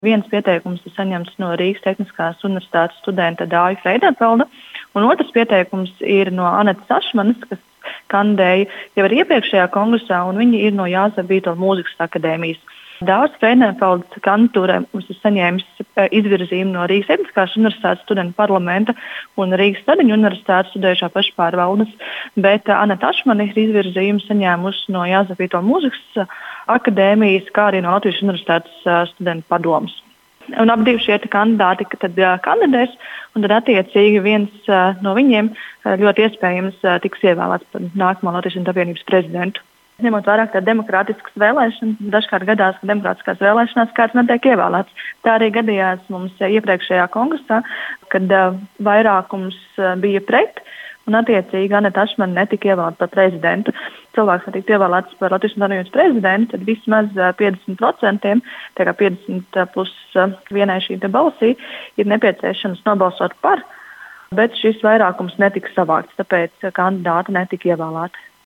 Viens pieteikums ir saņemts no Rīgas Tehniskās universitātes studenta Dāja Freidenfelda, un otrs pieteikums ir no Anetas Ašmanas, kas kandidēja jau arī iepriekšējā kongresā, un viņa ir no Jāzepa Vītola Mūzikas akadēmijas. Dāvis Freidenfelds kandidatūrai mums ir saņēmis izvirzījumu no Rīgas Tehniskās universitātes studentu parlamenta un Rīgas Stradiņu universitātes studējušā pašpārvaldes, bet Aneta Ašmana ir izvirzījumu saņēmusi no Jāzepa Vītola Mūzikas akadēmijas, kā arī no Latvijas universitātes studentu padomes. Un abi šie kandidāti tad kandidēs, un tad attiecīgi viens no viņiem ļoti iespējams tiks ievēlēts par nākamo Latvijas Savienības prezidentu. Ņemot vērā, ka demokrātiskas vēlēšanas, dažkārt gadās, ka demokrātiskās vēlēšanās kāds netiek ievēlēts. Tā arī gadījās mums iepriekšējā kongresā, kad vairākums bija pret, un attiecīgi Aneta Ašmana netika ievēlēta par prezidentu. Cilvēks netika ievēlēts par Latvijas Savienības prezidentu, tad vismaz 50%, tā kā 50 plus vienai šī balsī, ir nepieciešams nobalsot par, bet šis vairākums netika savākts, tāpēc kandidāti netika ievēlēti.